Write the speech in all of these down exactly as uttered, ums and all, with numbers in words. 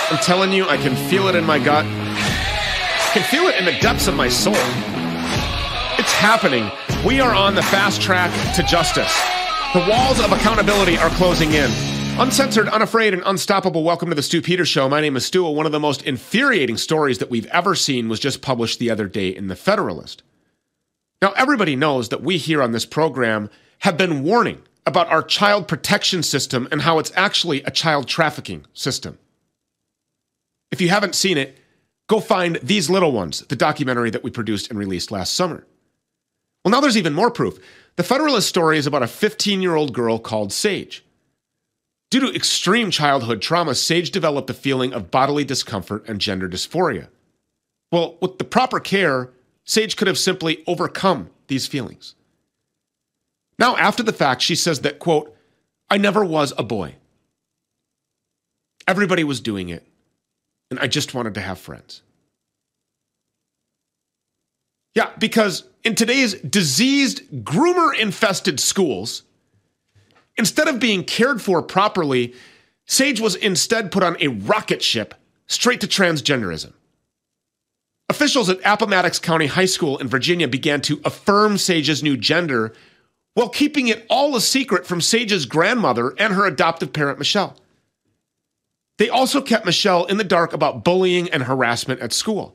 I'm telling you, I can feel it in my gut. I can feel it in the depths of my soul. It's happening. We are on the fast track to justice. The walls of accountability are closing in. Uncensored, unafraid, and unstoppable. Welcome to the Stu Peters Show. My name is Stu. One of the most infuriating stories that we've ever seen was just published the other day in The Federalist. Now, everybody knows that we here on this program have been warning about our child protection system and how it's actually a child trafficking system. If you haven't seen it, go find These Little Ones, the documentary that we produced and released last summer. Well, now there's even more proof. The Federalist story is about a fifteen-year-old girl called Sage. Due to extreme childhood trauma, Sage developed a feeling of bodily discomfort and gender dysphoria. Well, with the proper care, Sage could have simply overcome these feelings. Now, after the fact, she says that, quote, I never was a boy. Everybody was doing it, and I just wanted to have friends. Yeah, because in today's diseased, groomer-infested schools, instead of being cared for properly, Sage was instead put on a rocket ship straight to transgenderism. Officials at Appomattox County High School in Virginia began to affirm Sage's new gender while keeping it all a secret from Sage's grandmother and her adoptive parent, Michelle. They also kept Michelle in the dark about bullying and harassment at school.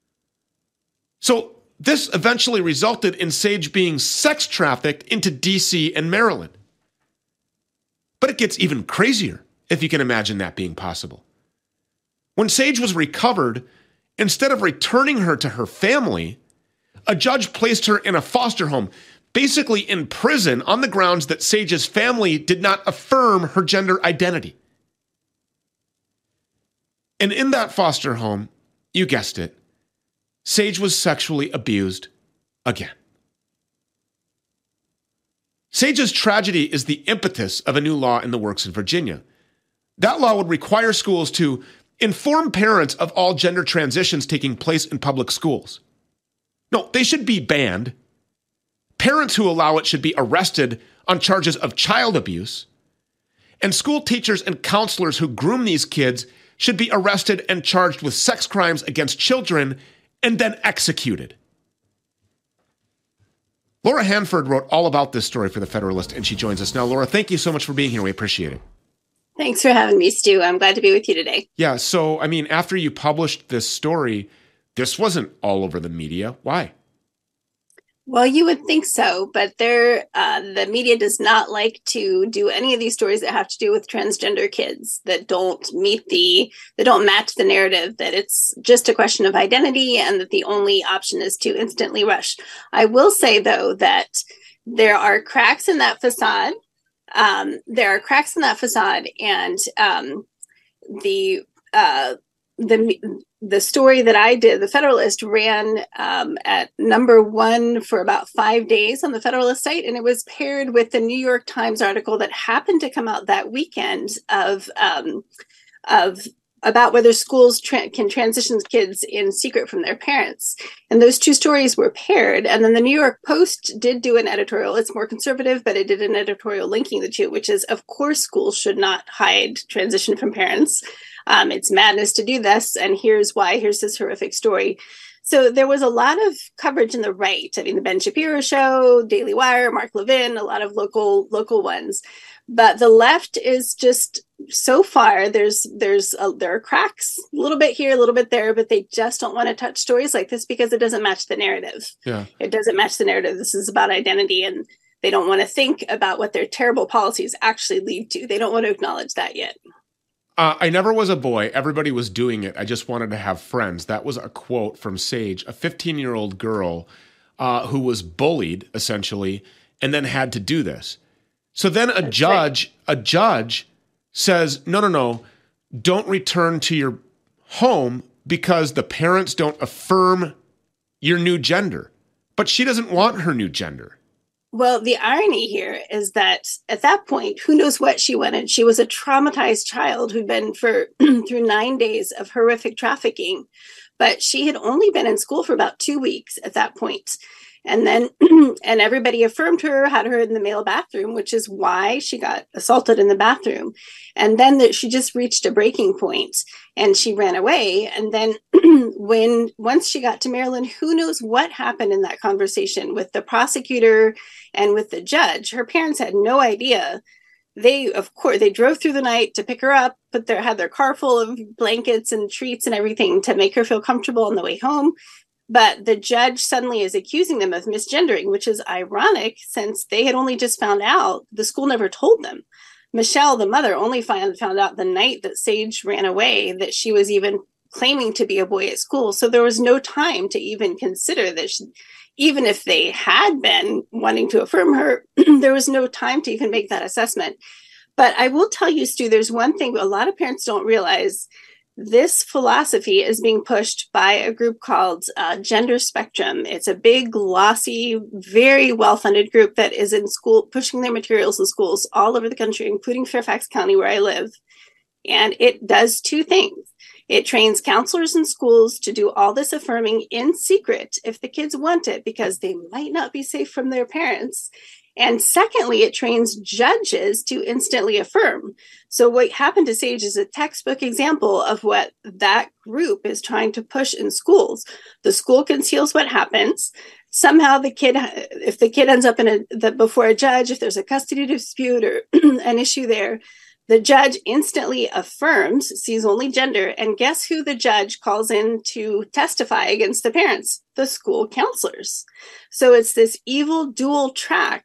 So this eventually resulted in Sage being sex trafficked into D C and Maryland. But it gets even crazier, if you can imagine that being possible. When Sage was recovered, instead of returning her to her family, a judge placed her in a foster home, basically in prison, on the grounds that Sage's family did not affirm her gender identity. And in that foster home, you guessed it, Sage was sexually abused again. Sage's tragedy is the impetus of a new law in the works in Virginia. That law would require schools to inform parents of all gender transitions taking place in public schools. No, they should be banned. Parents who allow it should be arrested on charges of child abuse. And school teachers and counselors who groom these kids should be arrested and charged with sex crimes against children and then executed. Laura Hanford wrote all about this story for The Federalist, and she joins us now. Laura, thank you so much for being here. We appreciate it. Thanks for having me, Stu. I'm glad to be with you today. Yeah, so, I mean, after you published this story, this wasn't all over the media. Why? Well, you would think so, but there, uh, the media does not like to do any of these stories that have to do with transgender kids that don't meet the, that don't match the narrative, that it's just a question of identity and that the only option is to instantly rush. I will say, though, that there are cracks in that facade. Um, there are cracks in that facade, and um, the uh, the the story that I did, The Federalist, ran um, at number one for about five days on the Federalist site, and it was paired with the New York Times article that happened to come out that weekend of um, of about whether schools tra- can transition kids in secret from their parents. And those two stories were paired. And then the New York Post did do an editorial. It's more conservative, but it did an editorial linking the two, which is, of course, schools should not hide transition from parents. Um, it's madness to do this. And here's why. Here's this horrific story. So there was a lot of coverage in the right. I mean, the Ben Shapiro Show, Daily Wire, Mark Levin, a lot of local local ones. But the left is just, so far, there's there's a, there are cracks, a little bit here, a little bit there, but they just don't want to touch stories like this because it doesn't match the narrative. Yeah. It doesn't match the narrative. This is about identity, and they don't want to think about what their terrible policies actually lead to. They don't want to acknowledge that yet. Uh, I never was a boy. Everybody was doing it. I just wanted to have friends. That was a quote from Sage, a fifteen-year-old girl uh, who was bullied, essentially, and then had to do this. So then a That's judge, right. a judge says, no, no, no, don't return to your home because the parents don't affirm your new gender. But she doesn't want her new gender. Well, the irony here is that at that point, who knows what she wanted? She was a traumatized child who'd been for through nine days of horrific trafficking, but she had only been in school for about two weeks at that point. And then, and everybody affirmed her, had her in the male bathroom, which is why she got assaulted in the bathroom. And then that she just reached a breaking point and she ran away. And then when, once she got to Maryland, who knows what happened in that conversation with the prosecutor and with the judge. Her parents had no idea. They, of course, they drove through the night to pick her up, put their, had their car full of blankets and treats and everything to make her feel comfortable on the way home. But the judge suddenly is accusing them of misgendering, which is ironic since they had only just found out. The school never told them. Michelle, the mother, only found, found out the night that Sage ran away that she was even claiming to be a boy at school. So there was no time to even consider that she, even if they had been wanting to affirm her, there was no time to even make that assessment. But I will tell you, Stu, there's one thing a lot of parents don't realize. This philosophy is being pushed by a group called uh, Gender Spectrum. It's a big, glossy, very well-funded group that is in school, pushing their materials in schools all over the country, including Fairfax County, where I live. And it does two things. It trains counselors in schools to do all this affirming in secret if the kids want it, because they might not be safe from their parents. And secondly, it trains judges to instantly affirm. So what happened to Sage is a textbook example of what that group is trying to push in schools. The school conceals what happens. Somehow the kid, if the kid ends up in a, the, before a judge, if there's a custody dispute or an issue there, the judge instantly affirms, sees only gender, and guess who the judge calls in to testify against the parents? The school counselors. So it's this evil dual track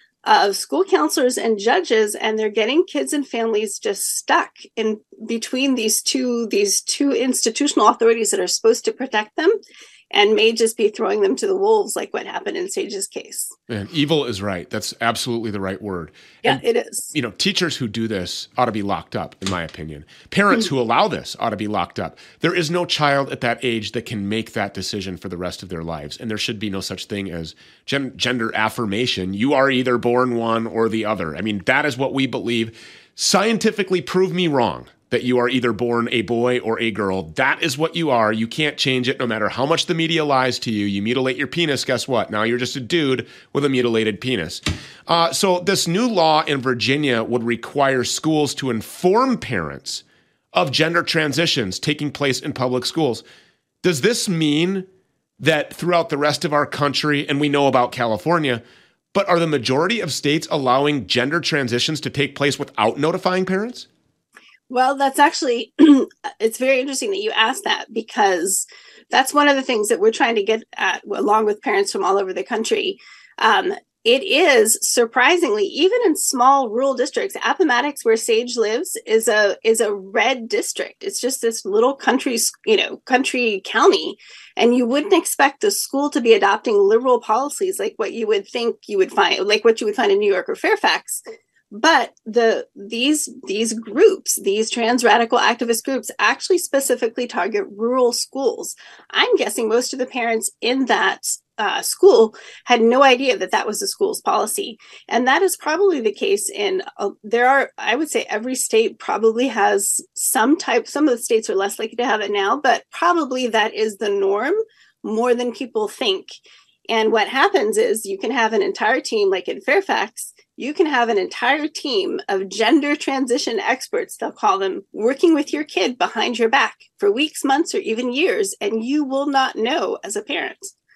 of school counselors and judges, and they're getting kids and families just stuck in between these two, these two institutional authorities that are supposed to protect them and may just be throwing them to the wolves like what happened in Sage's case. Man, evil is right. That's absolutely the right word. Yeah, and, it is. You know, teachers who do this ought to be locked up, in my opinion. Parents who allow this ought to be locked up. There is no child at that age that can make that decision for the rest of their lives. And there should be no such thing as gen- gender affirmation. You are either born one or the other. I mean, that is what we believe. Scientifically, prove me wrong that you are either born a boy or a girl. That is what you are. You can't change it no matter how much the media lies to you. You mutilate your penis, guess what? Now you're just a dude with a mutilated penis. Uh, so this new law in Virginia would require schools to inform parents of gender transitions taking place in public schools. Does this mean that throughout the rest of our country, and we know about California, but are the majority of states allowing gender transitions to take place without notifying parents? Well, that's actually, it's very interesting that you asked that, because that's one of the things that we're trying to get at, along with parents from all over the country. Um, it is surprisingly, even in small rural districts, Appomattox, where Sage lives, is a is a red district. It's just this little country, you know, country county, and you wouldn't expect the school to be adopting liberal policies like what you would think you would find, like what you would find in New York or Fairfax. But the these these groups, these trans radical activist groups, actually specifically target rural schools. I'm guessing most of the parents in that uh, school had no idea that that was the school's policy. And that is probably the case in, uh, there are, I would say every state probably has some type, some of the states are less likely to have it now, but probably that is the norm more than people think. And what happens is you can have an entire team, like in Fairfax, you can have an entire team of gender transition experts, they'll call them, working with your kid behind your back for weeks, months, or even years, and you will not know as a parent.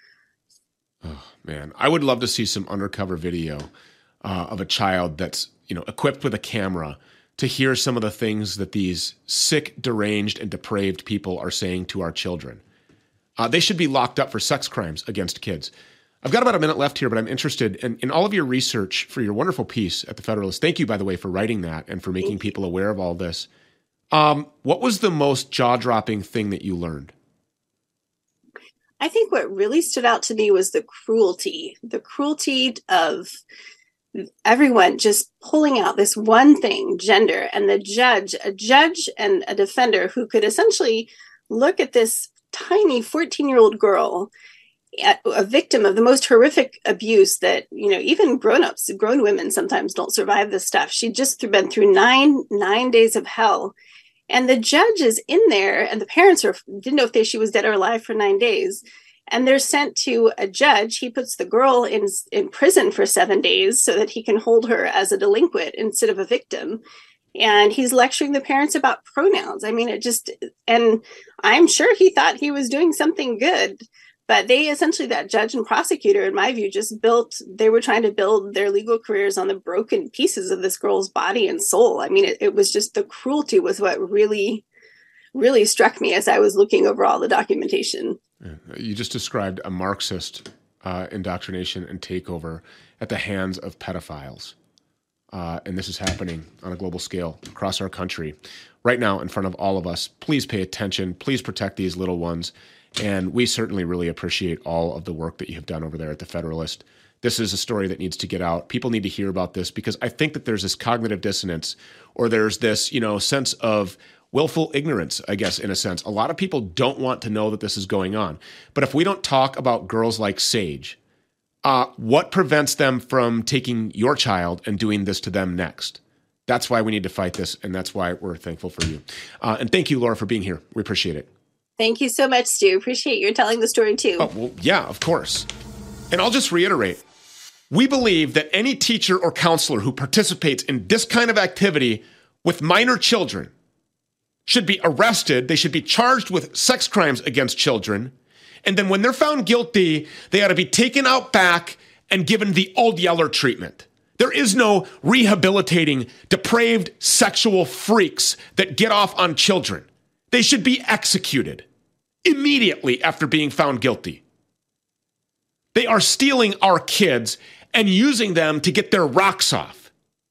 Oh, man. I would love to see some undercover video uh, of a child that's, you know, equipped with a camera to hear some of the things that these sick, deranged, and depraved people are saying to our children. Uh, they should be locked up for sex crimes against kids. I've got about a minute left here, but I'm interested in, in all of your research for your wonderful piece at The Federalist. Thank you, by the way, for writing that and for making people aware of all this. Um, what was the most jaw-dropping thing that you learned? I think what really stood out to me was the cruelty, the cruelty of everyone just pulling out this one thing, gender, and the judge, a judge and a defender who could essentially look at this tiny fourteen-year-old girl, a victim of the most horrific abuse that, you know, even grown-ups, grown women sometimes don't survive this stuff. She'd just been through nine, nine days of hell. And the judge is in there, and the parents are, didn't know if they, she was dead or alive for nine days. and they're sent to a judge. He puts the girl in in prison for seven days so that he can hold her as a delinquent instead of a victim. And he's lecturing the parents about pronouns. I mean, it just, and I'm sure he thought he was doing something good, but they essentially, that judge and prosecutor, in my view, just built, they were trying to build their legal careers on the broken pieces of this girl's body and soul. I mean, it, it was just the cruelty was what really, really struck me as I was looking over all the documentation. You just described a Marxist uh, indoctrination and takeover at the hands of pedophiles. Uh, and this is happening on a global scale across our country right now in front of all of us. Please pay attention. Please protect these little ones. And we certainly really appreciate all of the work that you have done over there at the Federalist. This is a story that needs to get out. People need to hear about this because I think that there's this cognitive dissonance, or there's this, you know, sense of willful ignorance, I guess, in a sense. A lot of people don't want to know that this is going on. But if we don't talk about girls like Sage, uh, what prevents them from taking your child and doing this to them next? That's why we need to fight this, and that's why we're thankful for you. Uh, and thank you, Laura, for being here. We appreciate it. Thank you so much, Stu. Appreciate your telling the story, too. Oh, well, yeah, of course. And I'll just reiterate, we believe that any teacher or counselor who participates in this kind of activity with minor children should be arrested. They should be charged with sex crimes against children. And then when they're found guilty, they ought to be taken out back and given the old Yeller treatment. There is no rehabilitating depraved sexual freaks that get off on children. They should be executed immediately after being found guilty. They are stealing our kids and using them to get their rocks off.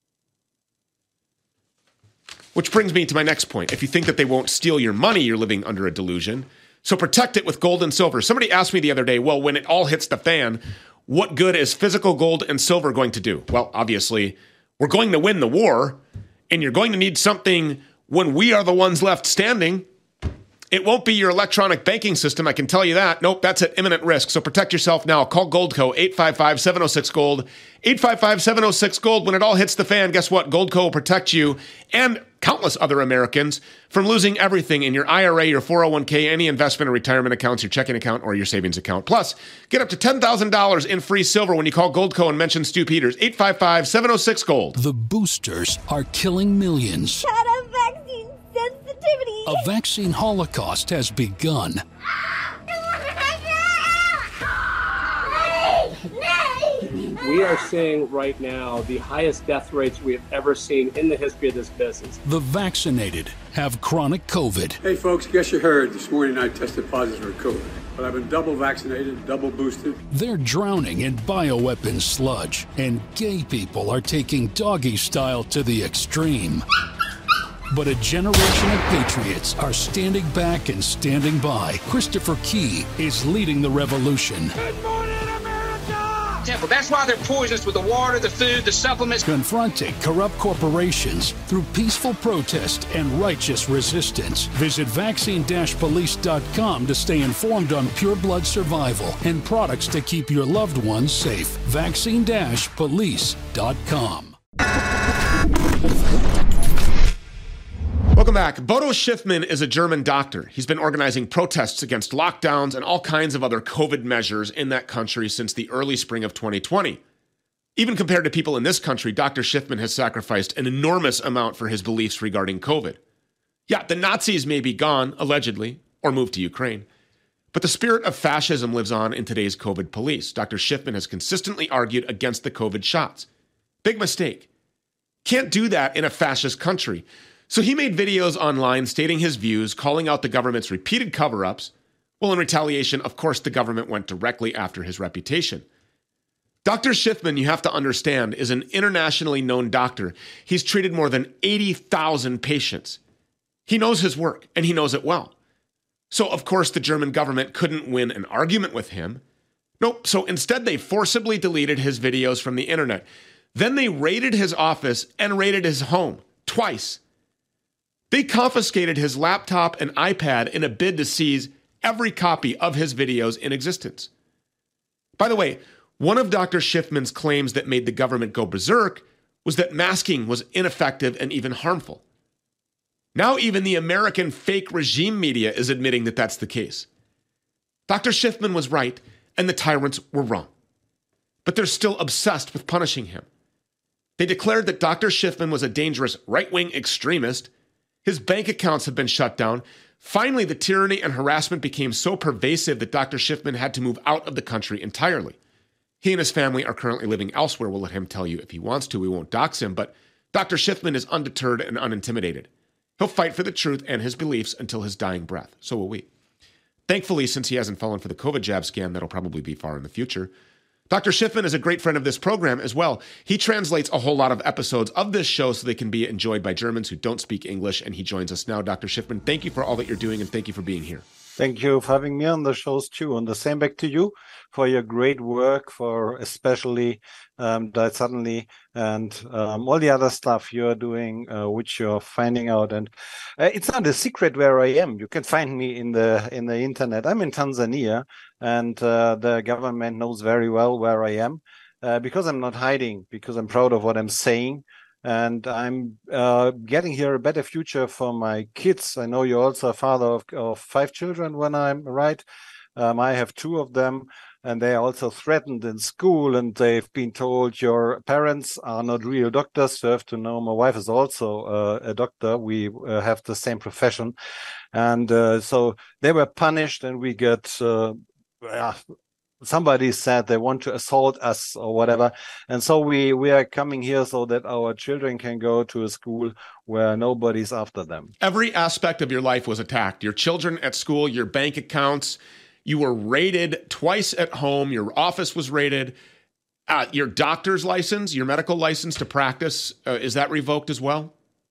Which brings me to my next point. If you think that they won't steal your money, you're living under a delusion. So protect it with gold and silver. Somebody asked me the other day, well, when it all hits the fan, what good is physical gold and silver going to do? Well, obviously, we're going to win the war, and you're going to need something when we are the ones left standing. It won't be your electronic banking system, I can tell you that. Nope, that's at imminent risk. So protect yourself now. Call Goldco, eight five five, seven oh six, GOLD. eight five five, seven oh six, GOLD. When it all hits the fan, guess what? Goldco will protect you and countless other Americans from losing everything in your I R A, your four oh one k, any investment or retirement accounts, your checking account, or your savings account. Plus, get up to ten thousand dollars in free silver when you call Goldco and mention Stu Peters. eight five five, seven oh six, GOLD. The boosters are killing millions. Shut up, vaccine sensitivity. A vaccine holocaust has begun. We are seeing right now the highest death rates we have ever seen in the history of this business. The vaccinated have chronic COVID. Hey folks, guess you heard this morning I tested positive for COVID, but I've been double vaccinated, double boosted. They're drowning in bioweapon sludge, and gay people are taking doggy style to the extreme. But a generation of patriots are standing back and standing by. Christopher Key is leading the revolution. Good morning, America! Temple. That's why they're poisonous with the water, the food, the supplements. Confronting corrupt corporations through peaceful protest and righteous resistance. Visit vaccine dash police dot com to stay informed on pure blood survival and products to keep your loved ones safe. vaccine dash police dot com. Welcome back. Bodo Schiffman is a German doctor. He's been organizing protests against lockdowns and all kinds of other COVID measures in that country since the early spring of twenty twenty. Even compared to people in this country, Doctor Schiffman has sacrificed an enormous amount for his beliefs regarding COVID. Yeah, the Nazis may be gone, allegedly, or moved to Ukraine, but the spirit of fascism lives on in today's COVID police. Doctor Schiffman has consistently argued against the COVID shots. Big mistake. Can't do that in a fascist country. So he made videos online stating his views, calling out the government's repeated cover-ups. Well, in retaliation, of course, the government went directly after his reputation. Doctor Schiffman, you have to understand, is an internationally known doctor. He's treated more than eighty thousand patients. He knows his work, and he knows it well. So, of course, the German government couldn't win an argument with him. Nope, so instead they forcibly deleted his videos from the internet. Then they raided his office and raided his home, twice. They confiscated his laptop and iPad in a bid to seize every copy of his videos in existence. By the way, one of Doctor Schiffman's claims that made the government go berserk was that masking was ineffective and even harmful. Now even the American fake regime media is admitting that that's the case. Doctor Schiffman was right, and the tyrants were wrong. But they're still obsessed with punishing him. They declared that Doctor Schiffman was a dangerous right-wing extremist. His bank accounts have been shut down. Finally, the tyranny and harassment became so pervasive that Doctor Schiffman had to move out of the country entirely. He and his family are currently living elsewhere. We'll let him tell you if he wants to. We won't dox him, but Doctor Schiffman is undeterred and unintimidated. He'll fight for the truth and his beliefs until his dying breath. So will we. Thankfully, since he hasn't fallen for the COVID jab scam, that'll probably be far in the future. Doctor Schiffman is a great friend of this program as well. He translates a whole lot of episodes of this show so they can be enjoyed by Germans who don't speak English, and he joins us now. Doctor Schiffman, thank you for all that you're doing, and thank you for being here. Thank you for having me on the shows too. And the same back to you for your great work, for especially um, Died Suddenly and um, all the other stuff you're doing, uh, which you're finding out. And uh, it's not a secret where I am. You can find me in the in the internet. I'm in Tanzania, and uh, the government knows very well where I am uh, because I'm not hiding, because I'm proud of what I'm saying. And I'm uh, getting here a better future for my kids. I know you're also a father of, of five children when I'm right. Um, I have two of them, and they are also threatened in school, and they've been told your parents are not real doctors. You have to know my wife is also uh, a doctor. We uh, have the same profession. And uh, so they were punished, and we get... Uh, uh, somebody said they want to assault us or whatever. And so we, we are coming here so that our children can go to a school where nobody's after them. Every aspect of your life was attacked. Your children at school, your bank accounts, you were raided twice at home. Your office was raided. Uh, your doctor's license, your medical license to practice, uh, is that revoked as well?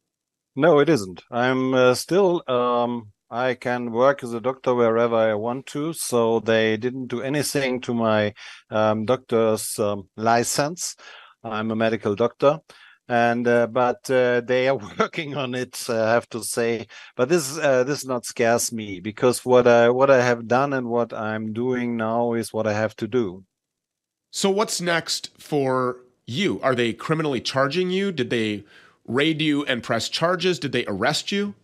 No, it isn't. I'm uh, still... Um, I can work as a doctor wherever I want to, so they didn't do anything to my um, doctor's um, license. I'm a medical doctor, and uh, but uh, they are working on it, uh, I have to say. But this uh, this not scares me, because what I what I have done and what I'm doing now is what I have to do. So what's next for you? Are they criminally charging you? Did they raid you and press charges? Did they arrest you?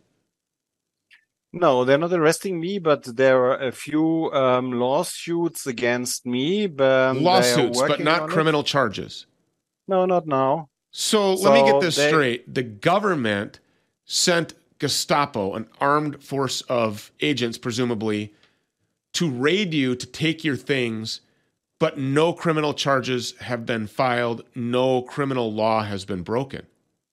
No, they're not arresting me, but there are a few um, lawsuits against me. But lawsuits, but not criminal it. charges. No, not now. So, so let me get this they... straight. The government sent Gestapo, an armed force of agents, presumably, to raid you, to take your things, but no criminal charges have been filed. No criminal law has been broken.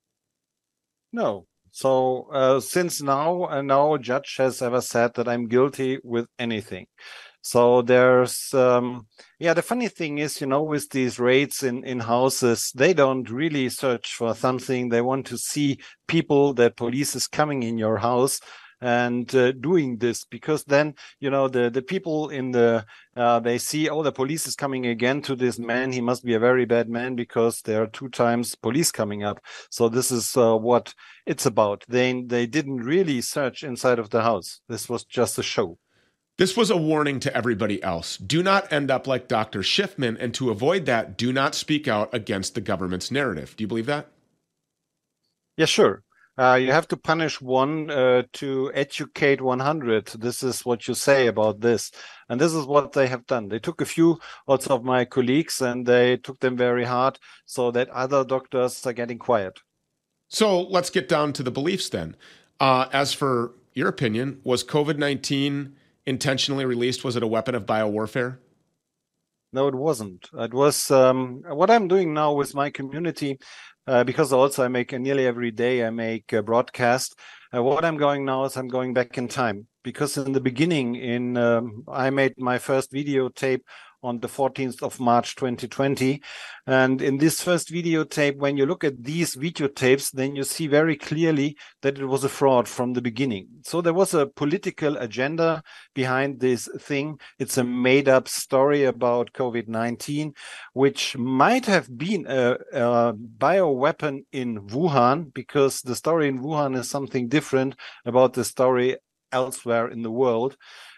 No. So uh, since now, uh, no judge has ever said that I'm guilty with anything. So there's, um, yeah, the funny thing is, you know, with these raids in, in houses, they don't really search for something. They want to see people, that police is coming in your house and uh, doing this, because then, you know, the, the people in the, uh, they see, oh, the police is coming again to this man. He must be a very bad man because there are two times police coming up. So this is uh, what it's about. They, they didn't really search inside of the house. This was just a show. This was a warning to everybody else. Do not end up like Doctor Schiffman, and to avoid that, do not speak out against the government's narrative. Do you believe that? Yeah, sure. Uh, you have to punish one uh, to educate one hundred. This is what you say about this. And this is what they have done. They took a few also of my colleagues, and they took them very hard so that other doctors are getting quiet. So let's get down to the beliefs then. Uh, as for your opinion, was COVID nineteen intentionally released? Was it a weapon of biowarfare? No, it wasn't. It was um, what I'm doing now with my community. Uh, because also I make uh, nearly every day, I make a broadcast. Uh, what I'm going now is I'm going back in time, because in the beginning, in um, I made my first videotape on the fourteenth of March twenty twenty. And in this first videotape, when you look at these videotapes, then you see very clearly that it was a fraud from the beginning. So there was a political agenda behind this thing. It's a made-up story about COVID nineteen, which might have been a, a bioweapon in Wuhan, because the story in Wuhan is something different about the story elsewhere in the world.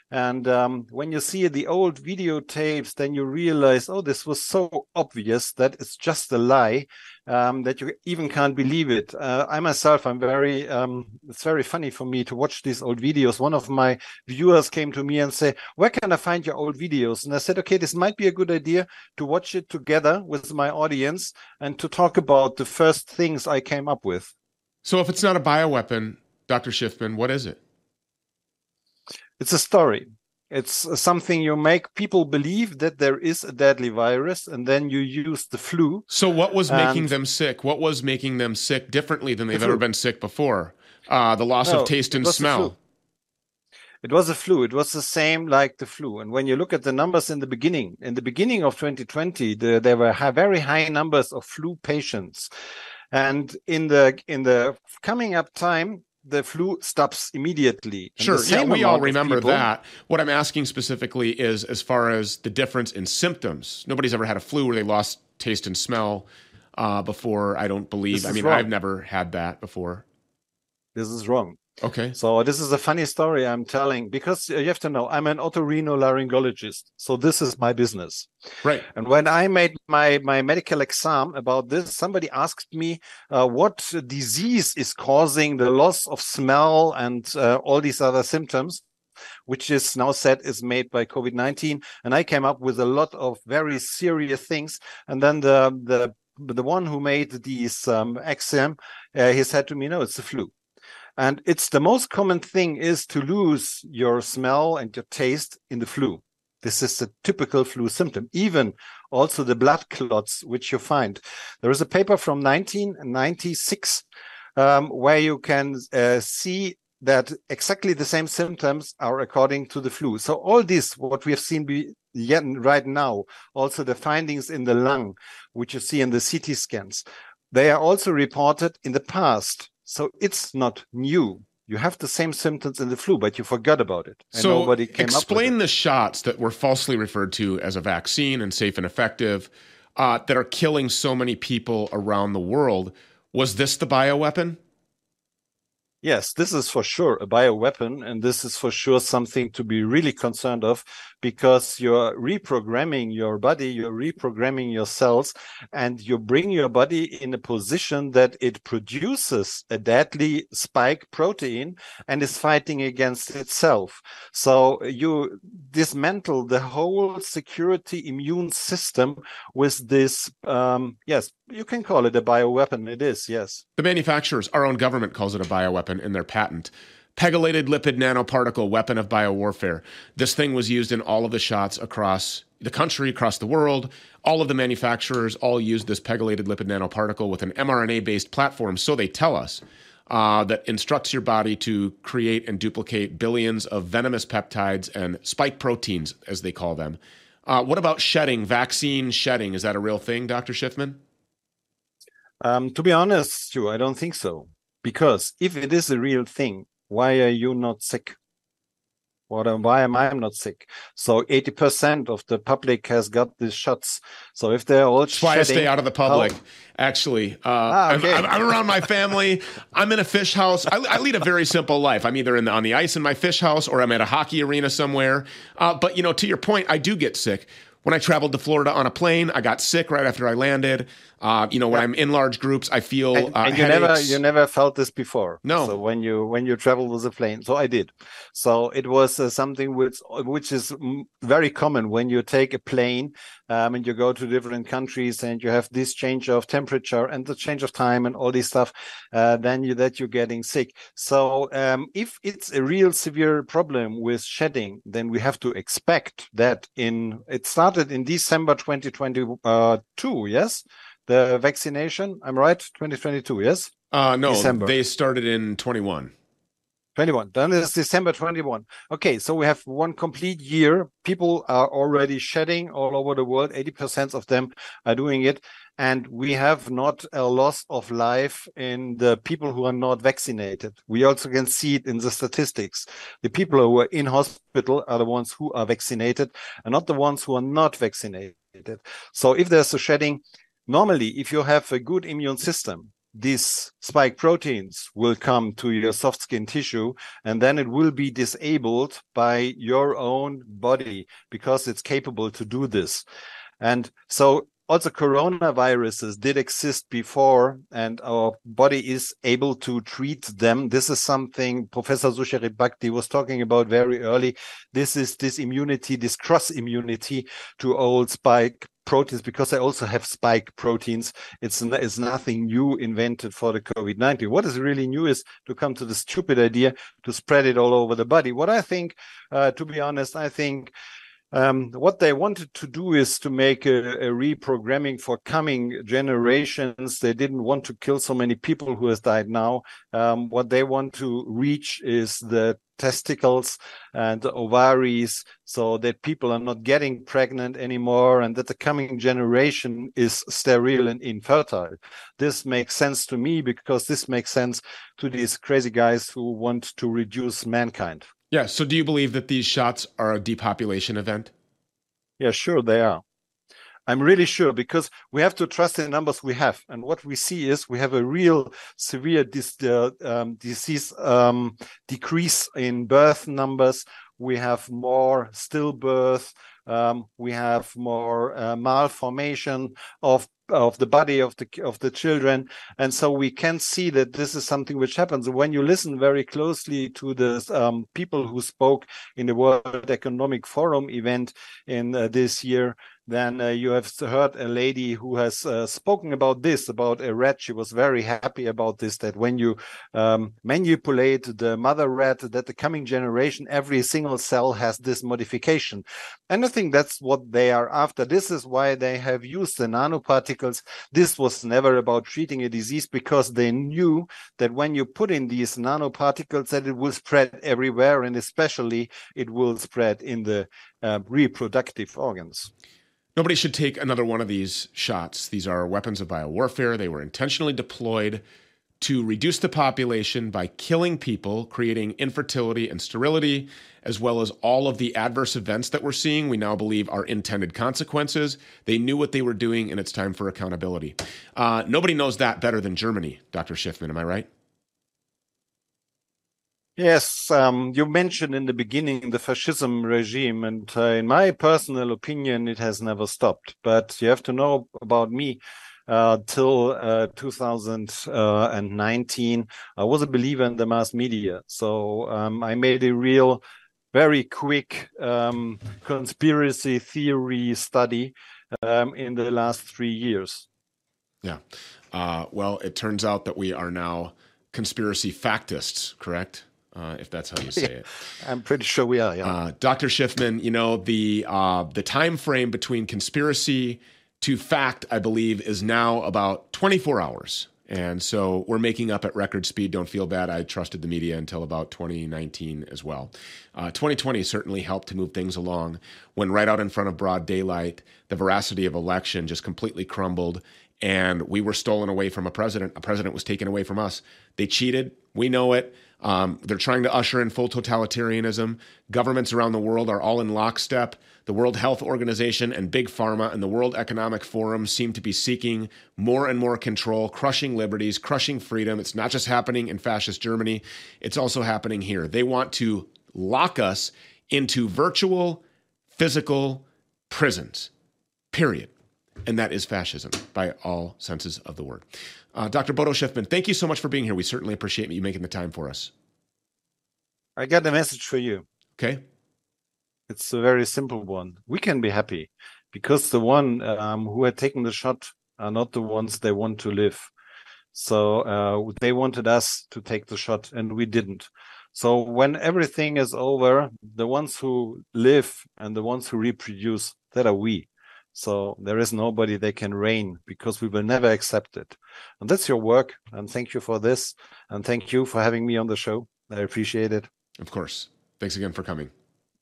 And um, when you see the old videotapes, then you realize, oh, this was so obvious that it's just a lie, um, that you even can't believe it. Uh, I myself, I'm very, um, it's very funny for me to watch these old videos. One of my viewers came to me and said, where can I find your old videos? And I said, okay, this might be a good idea to watch it together with my audience and to talk about the first things I came up with. So if it's not a bioweapon, Doctor Schiffman, what is it? It's a story. It's something you make people believe that there is a deadly virus, and then you use the flu. So what was making them sick? What was making them sick differently than they've the ever been sick before? Uh, the loss no, of taste and it smell. It was a flu. It was the same like the flu. And when you look at the numbers in the beginning, in the beginning of twenty twenty, the, there were high, very high numbers of flu patients. And in the in the coming up time, the flu stops immediately. Sure, yeah, we all remember people, that. What I'm asking specifically is as far as the difference in symptoms. Nobody's ever had a flu where they lost taste and smell uh, before, I don't believe. I mean, wrong. I've never had that before. This is wrong. Okay. So this is a funny story I'm telling, because you have to know, I'm an otorhinolaryngologist. So this is my business. Right. And when I made my, my medical exam about this, somebody asked me uh, what disease is causing the loss of smell and uh, all these other symptoms, which is now said is made by COVID nineteen. And I came up with a lot of very serious things. And then the, the, the one who made these um, exam, uh, he said to me, no, it's the flu. And it's the most common thing is to lose your smell and your taste in the flu. This is a typical flu symptom. Even also the blood clots, which you find. There is a paper from nineteen ninety-six um, where you can uh, see that exactly the same symptoms are according to the flu. So all this, what we have seen be, yet right now, also the findings in the lung, which you see in the C T scans, they are also reported in the past. So it's not new. You have the same symptoms in the flu, but you forgot about it. And so nobody came explain up with the it. shots that were falsely referred to as a vaccine and safe and effective uh, that are killing so many people around the world. Was this the bioweapon? Yes, this is for sure a bioweapon, and this is for sure something to be really concerned of, because you're reprogramming your body, you're reprogramming your cells, and you bring your body in a position that it produces a deadly spike protein and is fighting against itself. So you dismantle the whole security immune system with this, um, yes, you can call it a bioweapon. It is, yes. The manufacturers, our own government calls it a bioweapon in their patent. Pegylated lipid nanoparticle weapon of biowarfare. This thing was used in all of the shots across the country, across the world. All of the manufacturers all used this pegylated lipid nanoparticle with an mRNA-based platform, so they tell us, uh, that instructs your body to create and duplicate billions of venomous peptides and spike proteins, as they call them. Uh, what about shedding, vaccine shedding? Is that a real thing, Doctor Schiffman? Um, to be honest, Stu, I don't think so. Because if it is a real thing, why are you not sick? What, why am I not sick? So eighty percent of the public has got these shots. So if they're all That's why I stay out of the public, how? actually. Uh, ah, okay. I'm, I'm around my family. I'm in a fish house. I, I lead a very simple life. I'm either in the, on the ice in my fish house or I'm at a hockey arena somewhere. Uh, but, you know, to your point, I do get sick. When I traveled to Florida on a plane, I got sick right after I landed. Uh, you know, when yeah. I'm in large groups, I feel and, uh, and you headaches. never you never felt this before. No. So when you when you travel with a plane, so I did. So it was uh, something which which is very common when you take a plane um, and you go to different countries and you have this change of temperature and the change of time and all this stuff. Uh, then you that you're getting sick. So um, if it's a real severe problem with shedding, then we have to expect that in it started in December twenty twenty-two. Yes. The vaccination, I'm right, twenty twenty-two, yes? Uh, no, December. They started in twenty-one. twenty-one, then it's December twenty-one. Okay, so we have one complete year. People are already shedding all over the world. eighty percent of them are doing it. And we have not a loss of life in the people who are not vaccinated. We also can see it in the statistics. The people who are in hospital are the ones who are vaccinated and not the ones who are not vaccinated. So if there's a shedding, normally, if you have a good immune system, these spike proteins will come to your soft skin tissue, and then it will be disabled by your own body because it's capable to do this. And so also coronaviruses did exist before, and our body is able to treat them. This is something Professor Sucharit Bhakdi was talking about very early. This is this immunity, this cross immunity to old spike proteins, because they also have spike proteins. It's, it's nothing new invented for the COVID nineteen. What is really new is to come to the stupid idea to spread it all over the body. What I think, uh, to be honest, I think Um, what they wanted to do is to make a, a reprogramming for coming generations. They didn't want to kill so many people who has died now. Um, what they want to reach is the testicles and the ovaries, so that people are not getting pregnant anymore and that the coming generation is sterile and infertile. This makes sense to me because this makes sense to these crazy guys who want to reduce mankind. Yeah. So do you believe that these shots are a depopulation event? Yeah, sure they are. I'm really sure, because we have to trust the numbers we have. And what we see is we have a real severe dis uh, um, disease um, decrease in birth numbers. We have more stillbirth. Um, we have more uh, malformation of of the body of the of the children, and so we can see that this is something which happens when you listen very closely to the um, people who spoke in the World Economic Forum event in uh, this year. Then uh, you have heard a lady who has uh, spoken about this, about a rat. She was very happy about this, that when you um, manipulate the mother rat, that the coming generation, every single cell has this modification. And I think that's what they are after. This is why they have used the nanoparticles. This was never about treating a disease, because they knew that when you put in these nanoparticles, that it will spread everywhere, and especially it will spread in the uh, reproductive organs. Nobody should take another one of these shots. These are weapons of biowarfare. They were intentionally deployed to reduce the population by killing people, creating infertility and sterility, as well as all of the adverse events that we're seeing, we now believe are intended consequences. They knew what they were doing, and it's time for accountability. Uh, nobody knows that better than Germany, Doctor Schiffman. Am I right? Yes, um, you mentioned in the beginning the fascism regime, and uh, in my personal opinion, it has never stopped. But you have to know about me. Uh, till uh, two thousand nineteen, I was a believer in the mass media. So um, I made a real, very quick um, conspiracy theory study um, in the last three years. Yeah. Uh, well, it turns out that we are now conspiracy factists, correct? Uh, if that's how you say Yeah, it. I'm pretty sure we are, yeah. Uh, Doctor Schiffman, you know, the uh, the time frame between conspiracy to fact, I believe, is now about twenty-four hours. And so we're making up at record speed. Don't feel bad. I trusted the media until about twenty nineteen as well. Uh, twenty twenty certainly helped to move things along when right out in front of broad daylight, the veracity of election just completely crumbled, and we were stolen away from a president. A president was taken away from us. They cheated. We know it. Um, they're trying to usher in full totalitarianism. Governments around the world are all in lockstep. The World Health Organization and Big Pharma and the World Economic Forum seem to be seeking more and more control, crushing liberties, crushing freedom. It's not just happening in fascist Germany. It's also happening here. They want to lock us into virtual, physical prisons, period. And that is fascism by all senses of the word. Uh, Doctor Bodo Schiffman, thank you so much for being here. We certainly appreciate you making the time for us. I got a message for you. Okay. It's a very simple one. We can be happy because the one um, who had taken the shot are not the ones they want to live. So uh, they wanted us to take the shot and we didn't. So when everything is over, the ones who live and the ones who reproduce, that are we. So there is nobody they can reign because we will never accept it. And that's your work. And thank you for this. And thank you for having me on the show. I appreciate it. Of course. Thanks again for coming.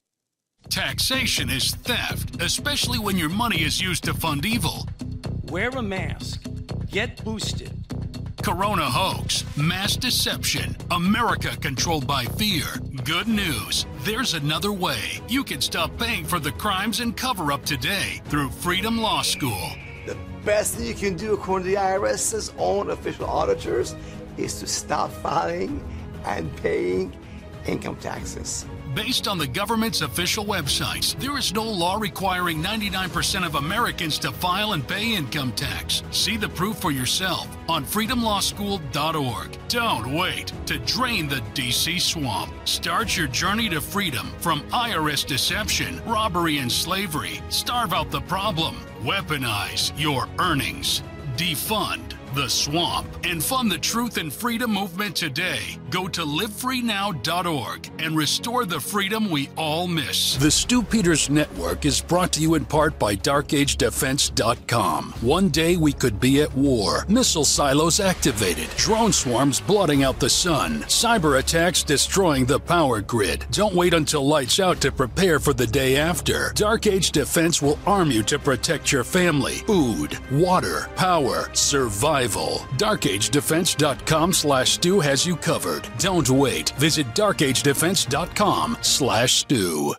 Taxation is theft, especially when your money is used to fund evil. Wear a mask. Get boosted. Corona hoax, mass deception, America controlled by fear. Good news, there's another way. You can stop paying for the crimes and cover-up today through Freedom Law School. The best thing you can do, according to the IRS's own official auditors, is to stop filing and paying income taxes. Based on the government's official websites, there is no law requiring ninety-nine percent of Americans to file and pay income tax. See the proof for yourself on freedom law school dot org. Don't wait to drain the D C swamp. Start your journey to freedom from I R S deception, robbery, and slavery. Starve out the problem. Weaponize your earnings. Defund the swamp and fund the truth and freedom movement today. Go to live free now dot org and restore the freedom we all miss. The Stu Peters Network is brought to you in part by dark age defense dot com. One day we could be at war. Missile silos activated. Drone swarms blotting out the sun. Cyber attacks destroying the power grid. Don't wait until lights out to prepare for the day after. Dark Age Defense will arm you to protect your family. Food, water, power, survival. dark age defense dot com slash Stu has you covered. Don't wait. Visit dark age defense dot com slash Stu.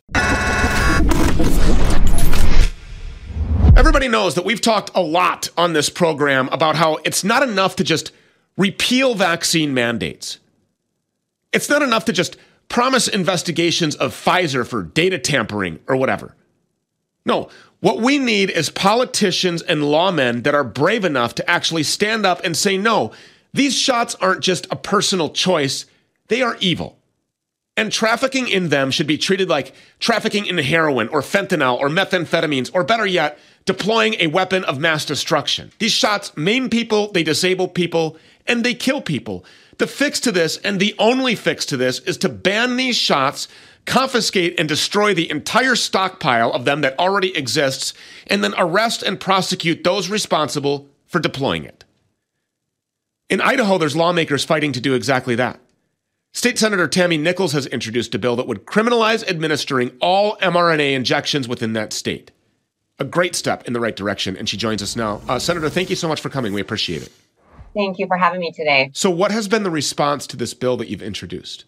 Everybody knows that we've talked a lot on this program about how it's not enough to just repeal vaccine mandates. It's not enough to just promise investigations of Pfizer for data tampering or whatever. No, what we need is politicians and lawmen that are brave enough to actually stand up and say, no, these shots aren't just a personal choice, they are evil. And trafficking in them should be treated like trafficking in heroin or fentanyl or methamphetamines, or better yet, deploying a weapon of mass destruction. These shots maim people, they disable people, and they kill people. The fix to this, and the only fix to this, is to ban these shots, confiscate and destroy the entire stockpile of them that already exists, and then arrest and prosecute those responsible for deploying it. In Idaho, there's lawmakers fighting to do exactly that. State Senator Tammy Nichols has introduced a bill that would criminalize administering all mRNA injections within that state. A great step in the right direction, and she joins us now. Uh, Senator, thank you so much for coming. We appreciate it. Thank you for having me today. So what has been the response to this bill that you've introduced?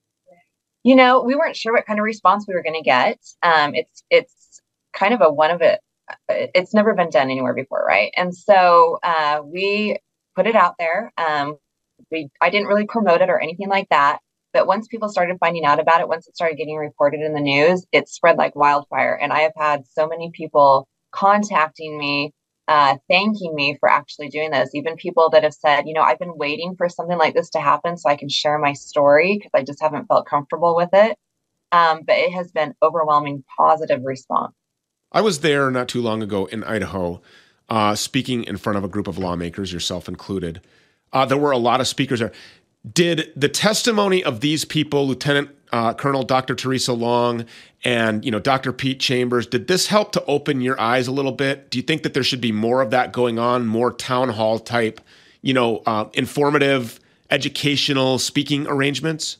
You know, we weren't sure what kind of response we were going to get. Um, it's it's kind of a one of it. It's never been done anywhere before, right? And so uh, we put it out there. Um, we I didn't really promote it or anything like that. But once people started finding out about it, once it started getting reported in the news, it spread like wildfire. And I have had so many people contacting me, uh, thanking me for actually doing this. Even people that have said, you know, I've been waiting for something like this to happen so I can share my story because I just haven't felt comfortable with it. Um, but it has been overwhelming positive response. I was there not too long ago in Idaho, uh, speaking in front of a group of lawmakers, yourself included. Uh, there were a lot of speakers there. Did the testimony of these people, Lieutenant uh, Colonel Doctor Teresa Long and, you know, Doctor Pete Chambers, did this help to open your eyes a little bit? Do you think that there should be more of that going on, more town hall type, you know, uh, informative, educational speaking arrangements?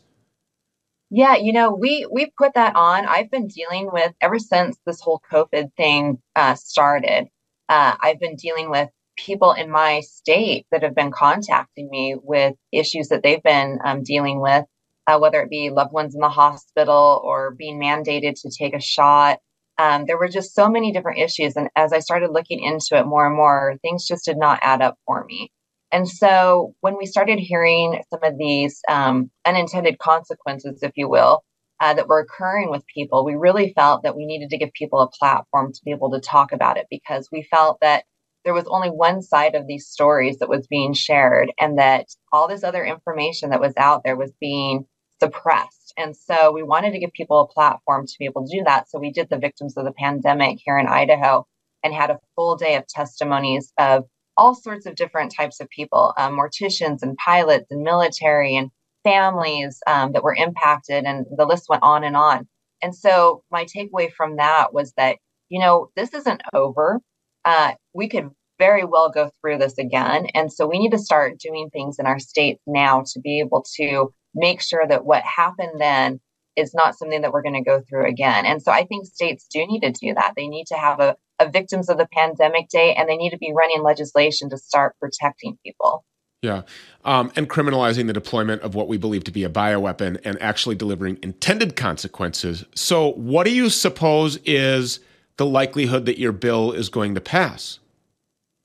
Yeah, you know, we we put that on. I've been dealing with, ever since this whole COVID thing uh, started, uh, I've been dealing with people in my state that have been contacting me with issues that they've been um, dealing with, uh, whether it be loved ones in the hospital or being mandated to take a shot. Um, there were just so many different issues. And as I started looking into it more and more, things just did not add up for me. And so when we started hearing some of these um, unintended consequences, if you will, uh, that were occurring with people, we really felt that we needed to give people a platform to be able to talk about it, because we felt that there was only one side of these stories that was being shared, and that all this other information that was out there was being suppressed. And so we wanted to give people a platform to be able to do that. So we did the Victims of the Pandemic here in Idaho and had a full day of testimonies of all sorts of different types of people, um, morticians and pilots and military and families um, that were impacted. And the list went on and on. And so my takeaway from that was that, you know, this isn't over. Uh, we could very well go through this again. And so we need to start doing things in our states now to be able to make sure that what happened then is not something that we're going to go through again. And so I think states do need to do that. They need to have a, a Victims of the Pandemic Day, and they need to be running legislation to start protecting people. Yeah. Um, and criminalizing the deployment of what we believe to be a bioweapon and actually delivering intended consequences. So what do you suppose is the likelihood that your bill is going to pass?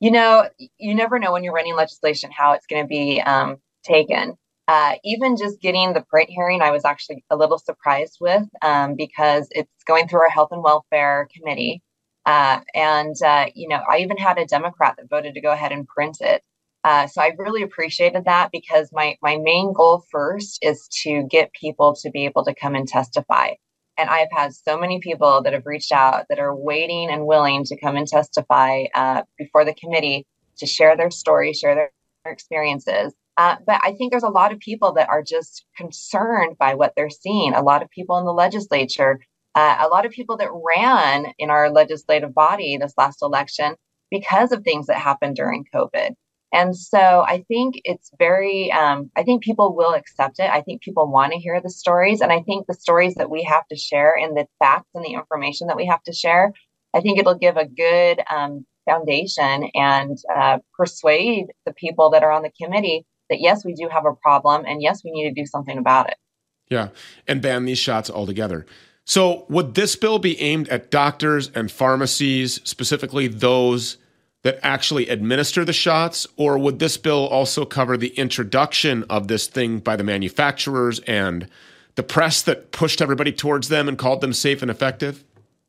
You know, you never know when you're running legislation how it's going to be um, taken. Uh, even just getting the print hearing, I was actually a little surprised with um, because it's going through our Health and Welfare Committee. Uh, and, uh, you know, I even had a Democrat that voted to go ahead and print it. Uh, so I really appreciated that because my, my main goal first is to get people to be able to come and testify. And I've had so many people that have reached out that are waiting and willing to come and testify uh, before the committee to share their story, share their, their experiences. Uh, but I think there's a lot of people that are just concerned by what they're seeing. A lot of people in the legislature, uh, a lot of people that ran in our legislative body this last election because of things that happened during COVID. And so I think it's very, um, I think people will accept it. I think people want to hear the stories. And I think the stories that we have to share and the facts and the information that we have to share, I think it'll give a good um, foundation and uh, persuade the people that are on the committee that, yes, we do have a problem. And yes, we need to do something about it. Yeah. And ban these shots altogether. So would this bill be aimed at doctors and pharmacies, specifically those that actually administer the shots, or would this bill also cover the introduction of this thing by the manufacturers and the press that pushed everybody towards them and called them safe and effective?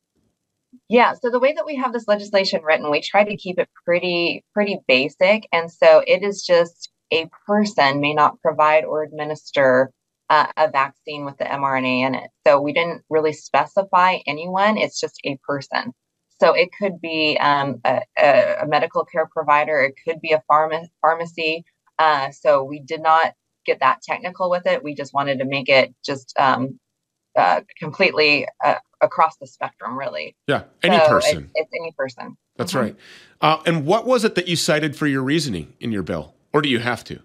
Yeah, so the way that we have this legislation written, we try to keep it pretty, pretty basic. And so it is just a person may not provide or administer uh, a vaccine with the mRNA in it. So we didn't really specify anyone, it's just a person. So it could be um, a, a medical care provider. It could be a pharma, pharmacy. Uh, so we did not get that technical with it. We just wanted to make it just um, uh, completely uh, across the spectrum, really. Yeah, any so person. It's, it's any person. That's mm-hmm. right. Uh, and what was it that you cited for your reasoning in your bill? Or do you have to?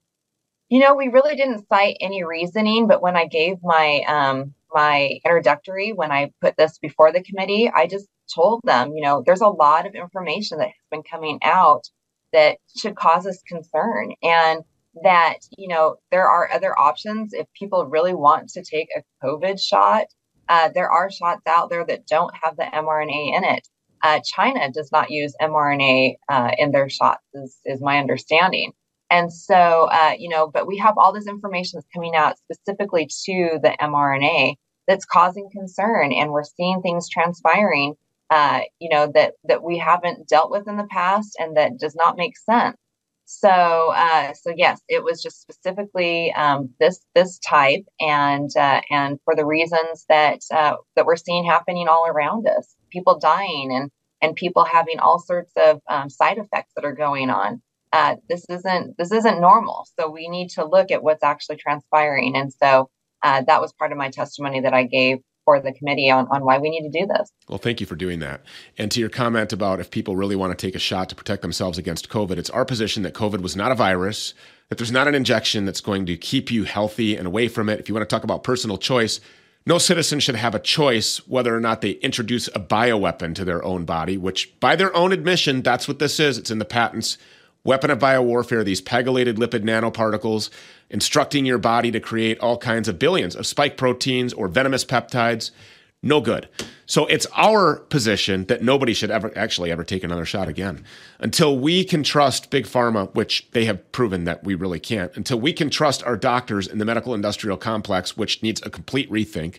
You know, we really didn't cite any reasoning, but when I gave my um, my introductory, when I put this before the committee, I just told them, you know, there's a lot of information that has been coming out that should cause us concern, and that, you know, there are other options. If people really want to take a COVID shot, uh, there are shots out there that don't have the mRNA in it. Uh, China does not use mRNA uh, in their shots, is, is my understanding. And so, uh, you know, but we have all this information that's coming out specifically to the mRNA that's causing concern, and we're seeing things transpiring Uh, you know, that that we haven't dealt with in the past, and that does not make sense. So, uh, so yes, it was just specifically um, this this type, and uh, and for the reasons that uh, that we're seeing happening all around us, people dying and and people having all sorts of um, side effects that are going on. Uh, this isn't this isn't normal. So we need to look at what's actually transpiring, and so uh, that was part of my testimony that I gave for the committee on, on why we need to do this. Well, thank you for doing that. And to your comment about if people really want to take a shot to protect themselves against COVID, it's our position that COVID was not a virus, that there's not an injection that's going to keep you healthy and away from it. If you want to talk about personal choice, no citizen should have a choice whether or not they introduce a bioweapon to their own body, which by their own admission, that's what this is. It's in the patents. Weapon of biowarfare, these pegylated lipid nanoparticles, instructing your body to create all kinds of billions of spike proteins or venomous peptides. No good. So it's our position that nobody should ever actually ever take another shot again. Until we can trust Big Pharma, which they have proven that we really can't, until we can trust our doctors in the medical industrial complex, which needs a complete rethink,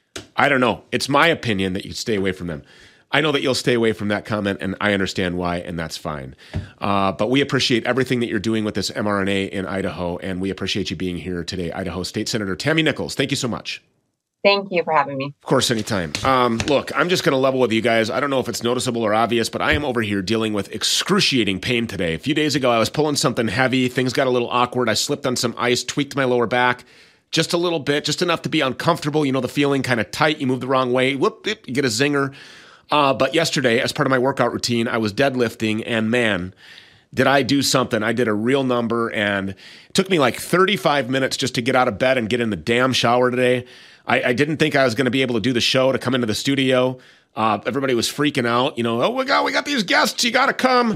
I don't know. It's my opinion that you stay away from them. I know that you'll stay away from that comment, and I understand why, and that's fine. Uh, but we appreciate everything that you're doing with this mRNA in Idaho, and we appreciate you being here today. Idaho State Senator Tammy Nichols, thank you so much. Thank you for having me. Of course, anytime. Um, look, I'm just going to level with you guys. I don't know if it's noticeable or obvious, but I am over here dealing with excruciating pain today. A few days ago, I was pulling something heavy. Things got a little awkward. I slipped on some ice, tweaked my lower back just a little bit, just enough to be uncomfortable. You know, the feeling kind of tight. You move the wrong way. Whoop, you get a zinger. Uh, but yesterday, as part of my workout routine, I was deadlifting, and man, did I do something. I did a real number, and it took me like thirty-five minutes just to get out of bed and get in the damn shower today. I, I didn't think I was going to be able to do the show, to come into the studio. Uh, everybody was freaking out, you know, oh, we got, we got these guests, you got to come.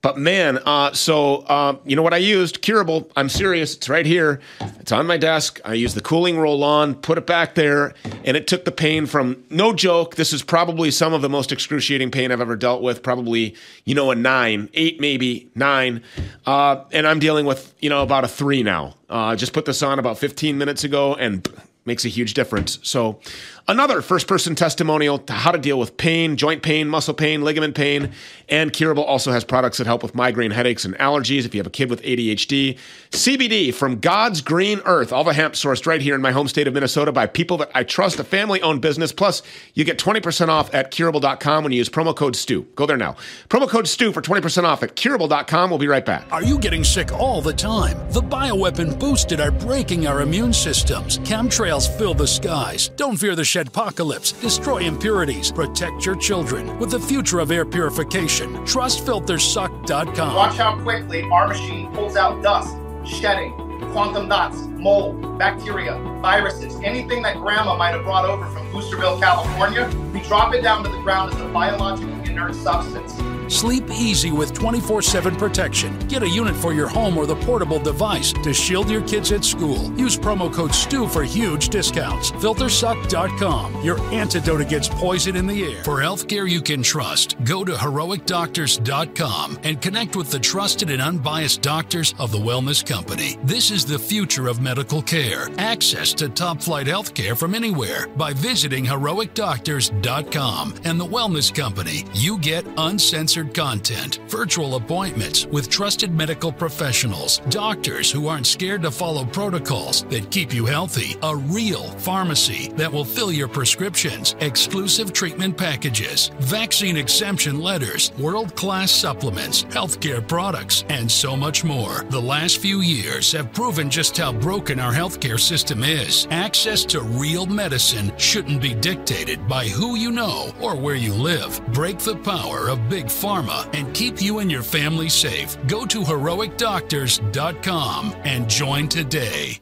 But man, uh, so uh, you know what I used? Curable. I'm serious. It's right here. It's on my desk. I used the cooling roll-on, put it back there, and it took the pain from, no joke, this is probably some of the most excruciating pain I've ever dealt with, probably, you know, a nine, eight maybe, nine. Uh, and I'm dealing with, you know, about a three now. Uh, just put this on about fifteen minutes ago, and makes a huge difference. So another first-person testimonial to how to deal with pain, joint pain, muscle pain, ligament pain. And Curable also has products that help with migraine, headaches, and allergies if you have a kid with A D H D. C B D from God's Green Earth, all the hemp sourced right here in my home state of Minnesota by people that I trust, a family-owned business. Plus, you get twenty percent off at curable dot com when you use promo code STU. Go there now. Promo code STU for twenty percent off at curable dot com. We'll be right back. Are you getting sick all the time? The bioweapon boosted are breaking our immune systems. Chemtrails fill the skies. Don't fear the shedpocalypse. Destroy impurities. Protect your children with the future of air purification. trust filter suck dot com. Watch how quickly our machine pulls out dust, shedding, quantum dots, mold, bacteria, viruses, anything that grandma might have brought over from Boosterville, California. We drop it down to the ground as a biologically inert substance. Sleep easy with twenty-four seven protection. Get a unit for your home or the portable device to shield your kids at school. Use promo code STU for huge discounts. filter suck dot com, your antidote against poison in the air. For healthcare you can trust, go to heroic doctors dot com and connect with the trusted and unbiased doctors of the Wellness Company. This is the future of medical care. Access to top-flight healthcare from anywhere by visiting heroic doctors dot com. And the Wellness Company, you get uncensored content, virtual appointments with trusted medical professionals, doctors who aren't scared to follow protocols that keep you healthy, a real pharmacy that will fill your prescriptions, exclusive treatment packages, vaccine exemption letters, world-class supplements, healthcare products, and so much more. The last few years have proven just how broken our healthcare system is. Access to real medicine shouldn't be dictated by who you know or where you live. Break the power of big pharma and keep you and your family safe. Go to heroic doctors dot com and join today.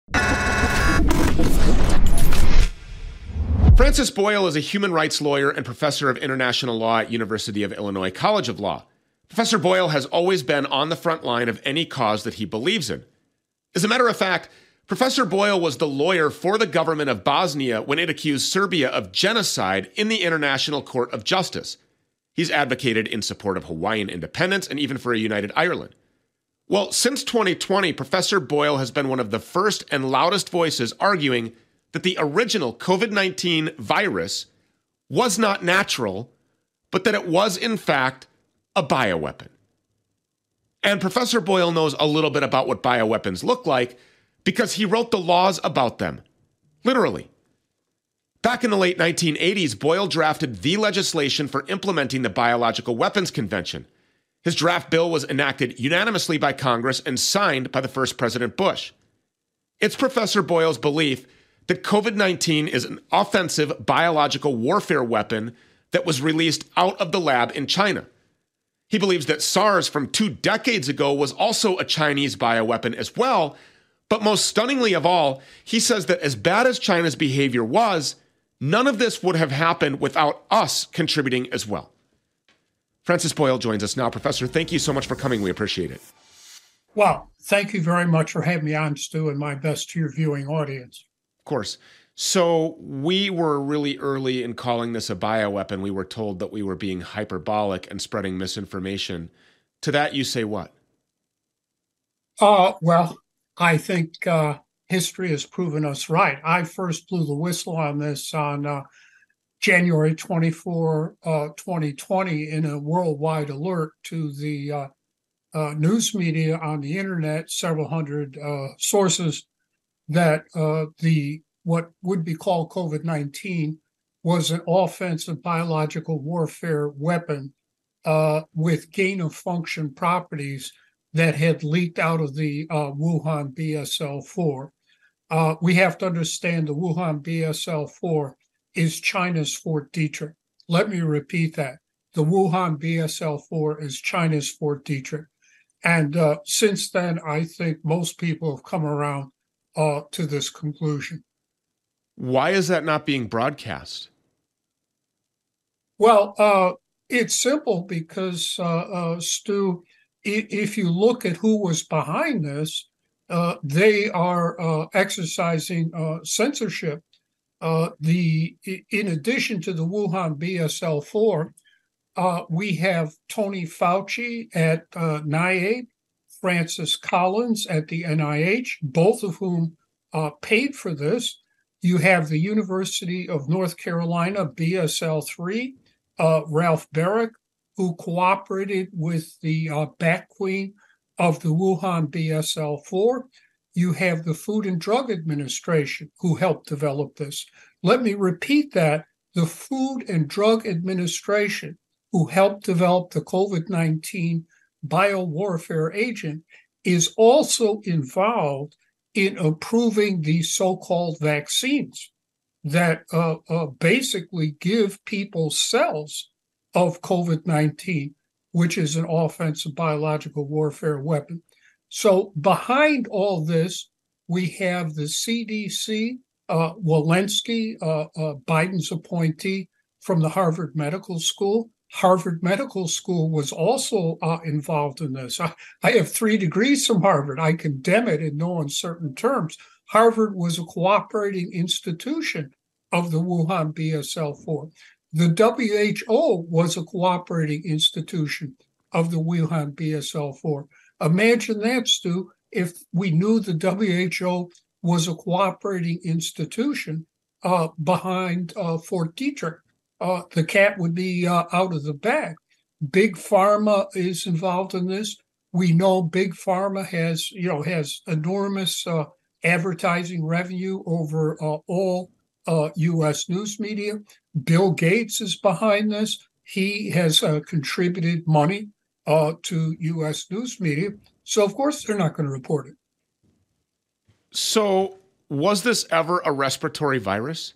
Francis Boyle is a human rights lawyer and professor of international law at University of Illinois College of Law. Professor Boyle has always been on the front line of any cause that he believes in. As a matter of fact, Professor Boyle was the lawyer for the government of Bosnia when it accused Serbia of genocide in the International Court of Justice. He's advocated in support of Hawaiian independence and even for a united Ireland. Well, since twenty twenty, Professor Boyle has been one of the first and loudest voices arguing that the original COVID nineteen virus was not natural, but that it was, in fact, a bioweapon. And Professor Boyle knows a little bit about what bioweapons look like because he wrote the laws about them, literally. Back in the late nineteen eighties, Boyle drafted the legislation for implementing the Biological Weapons Convention. His draft bill was enacted unanimously by Congress and signed by the first President Bush. It's Professor Boyle's belief that COVID nineteen is an offensive biological warfare weapon that was released out of the lab in China. He believes that SARS from two decades ago was also a Chinese bioweapon as well, but most stunningly of all, he says that as bad as China's behavior was, none of this would have happened without us contributing as well. Francis Boyle joins us now. Professor, thank you so much for coming. We appreciate it. Well, thank you very much for having me on, Stu, and my best to your viewing audience. Of course. So we were really early in calling this a bioweapon. We were told that we were being hyperbolic and spreading misinformation. To that, you say what? Uh, well, I think uh, history has proven us right. I first blew the whistle on this on uh, January twenty-fourth, uh, twenty twenty, in a worldwide alert to the uh, uh, news media on the internet, several hundred uh, sources, that uh, the what would be called COVID nineteen was an offensive biological warfare weapon uh, with gain-of-function properties that had leaked out of the uh, Wuhan B S L four. Uh, we have to understand the Wuhan B S L four is China's Fort Detrick. Let me repeat that. The Wuhan B S L four is China's Fort Detrick. And uh, since then, I think most people have come around uh, to this conclusion. Why is that not being broadcast? Well, uh, it's simple because, uh, uh, Stu, if you look at who was behind this, uh, they are uh, exercising uh, censorship. Uh, the in addition to the Wuhan B S L four, uh, we have Tony Fauci at uh, N I A I D, Francis Collins at the N I H, both of whom uh, paid for this. You have the University of North Carolina B S L three, uh, Ralph Baric, who cooperated with the uh, Bat Queen of the Wuhan B S L four. You have the Food and Drug Administration, who helped develop this. Let me repeat that. The Food and Drug Administration, who helped develop the COVID nineteen biowarfare agent, is also involved in approving these so-called vaccines that uh, uh, basically give people cells of COVID nineteen, which is an offensive biological warfare weapon. So behind all this, we have the C D C, uh, Walensky, uh, uh, Biden's appointee from the Harvard Medical School. Harvard Medical School was also uh, involved in this. I, I have three degrees from Harvard. I condemn it in no uncertain terms. Harvard was a cooperating institution of the Wuhan B S L four. The W H O was a cooperating institution of the Wuhan B S L four. Imagine that, Stu, if we knew the W H O was a cooperating institution uh, behind uh, Fort Detrick. Uh, the cat would be uh, out of the bag. Big Pharma is involved in this. We know Big Pharma has, you know, has enormous uh, advertising revenue over uh, all uh, U S news media. Bill Gates is behind this. He has uh, contributed money uh, to U S news media. So, of course, they're not going to report it. So, was this ever a respiratory virus?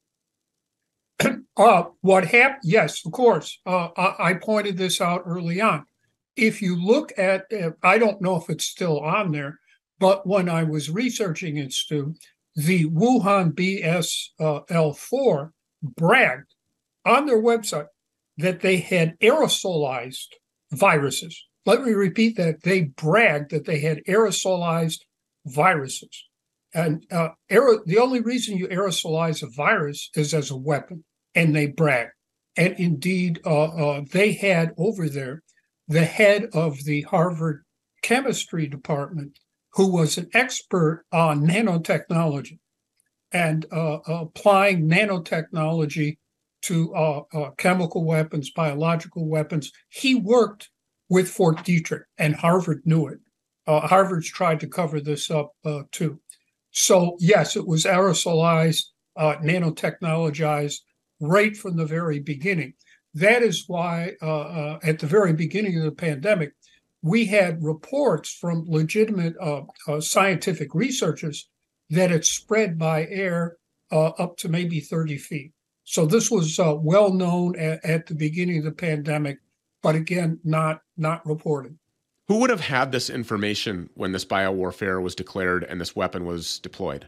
Uh, what happened? Yes, of course. Uh, I, I pointed this out early on. If you look at, uh, I don't know if it's still on there, but when I was researching it, Stu, the Wuhan B S L four bragged on their website that they had aerosolized viruses. Let me repeat that. They bragged that they had aerosolized viruses. And uh, aer- the only reason you aerosolize a virus is as a weapon. And they brag. And indeed, uh, uh, they had over there the head of the Harvard chemistry department, who was an expert on nanotechnology and uh, applying nanotechnology to uh, uh, chemical weapons, biological weapons. He worked with Fort Detrick, and Harvard knew it. Uh, Harvard's tried to cover this up uh, too. So yes, it was aerosolized, uh, nanotechnologized, right from the very beginning. That is why uh, uh, at the very beginning of the pandemic, we had reports from legitimate uh, uh, scientific researchers that it spread by air uh, up to maybe thirty feet. So this was uh, well known at, at the beginning of the pandemic, but again, not, not reported. Who would have had this information when this biowarfare was declared and this weapon was deployed?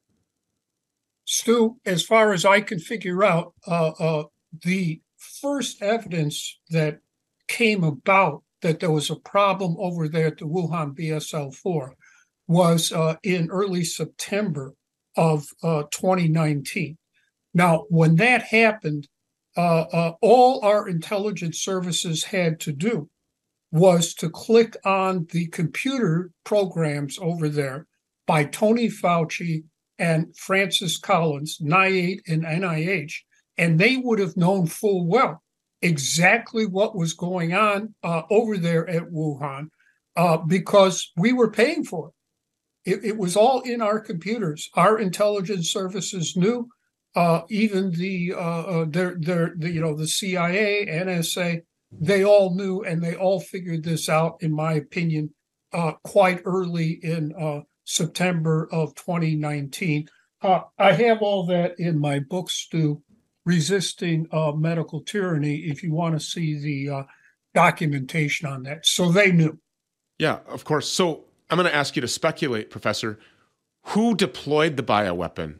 Stu, as far as I can figure out, uh, uh, the first evidence that came about that there was a problem over there at the Wuhan B S L four was uh, in early September of uh, twenty nineteen. Now, when that happened, uh, uh, all our intelligence services had to do was to click on the computer programs over there by Tony Fauci and Francis Collins, N I A I D and N I H, and they would have known full well exactly what was going on uh, over there at Wuhan uh, because we were paying for it. it. It was all in our computers. Our intelligence services knew, uh, even the, uh, uh, their, their, the, you know, the C I A, N S A, they all knew, and they all figured this out, in my opinion, uh, quite early in uh, September of twenty nineteen. Uh, I have all that in my book, Stu, Resisting uh, Medical Tyranny, if you want to see the uh, documentation on that. So they knew. Yeah, of course. So I'm going to ask you to speculate, Professor. Who deployed the bioweapon?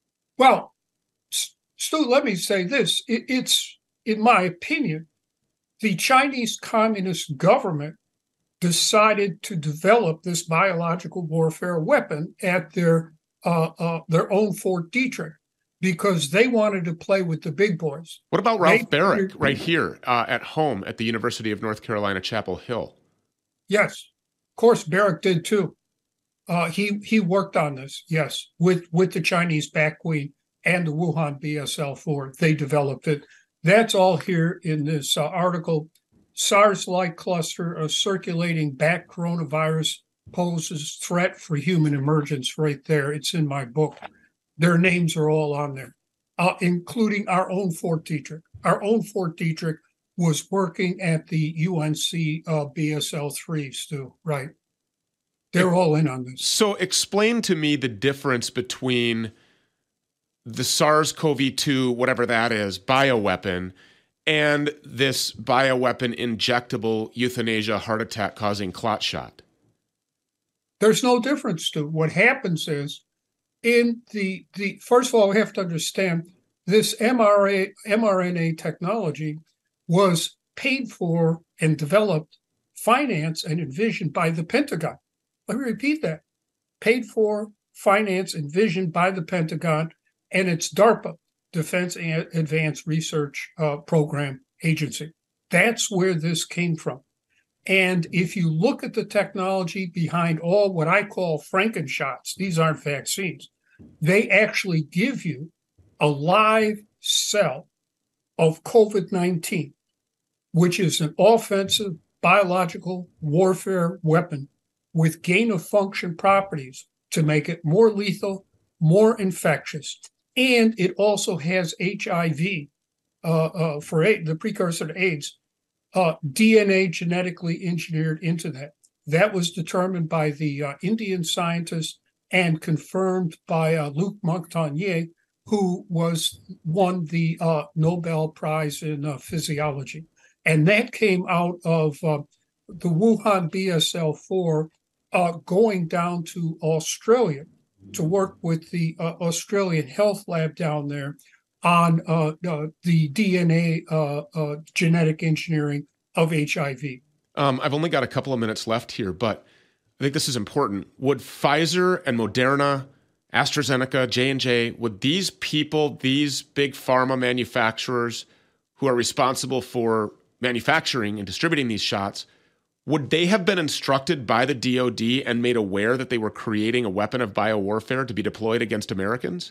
Well, Stu, let me say this. It, it's, in my opinion, the Chinese Communist government decided to develop this biological warfare weapon at their uh, uh, their own Fort Detrick because they wanted to play with the big boys. What about Ralph they, Barrick right here uh, at home at the University of North Carolina, Chapel Hill? Yes, of course, Barrick did too. Uh, he he worked on this, yes, with, with the Chinese Bat Queen and the Wuhan B S L four. They developed it. That's all here in this uh, article. SARS-like cluster of circulating bat coronavirus poses threat for human emergence right there. It's in my book. Their names are all on there, uh, including our own Fort Detrick. Our own Fort Detrick was working at the U N C uh, B S L three, Stu, right? They're all in on this. So explain to me the difference between the SARS-C o V two, whatever that is, bioweapon, and this bioweapon injectable euthanasia heart attack causing clot shot. There's no difference to what happens is in the, the first of all, we have to understand this mRNA technology was paid for and developed, financed, and envisioned by the Pentagon. Let me repeat that. Paid for, financed, envisioned by the Pentagon and its DARPA, Defense Advanced Research uh, Program Agency. That's where this came from. And if you look at the technology behind all what I call Frankenshots, these aren't vaccines, they actually give you a live cell of COVID nineteen, which is an offensive biological warfare weapon with gain-of-function properties to make it more lethal, more infectious. And it also has H I V uh, uh, for AIDS, the precursor to AIDS, uh, D N A genetically engineered into that. That was determined by the uh, Indian scientists and confirmed by uh, Luc Montagnier, who was won the uh, Nobel Prize in uh, Physiology. And that came out of uh, the Wuhan B S L four uh, going down to Australia to work with the uh, Australian Health Lab down there on uh, uh, the D N A uh, uh, genetic engineering of H I V. Um, I've only got a couple of minutes left here, but I think this is important. Would Pfizer and Moderna, AstraZeneca, J and J, would these people, these big pharma manufacturers who are responsible for manufacturing and distributing these shots, would they have been instructed by the D O D and made aware that they were creating a weapon of biowarfare to be deployed against Americans?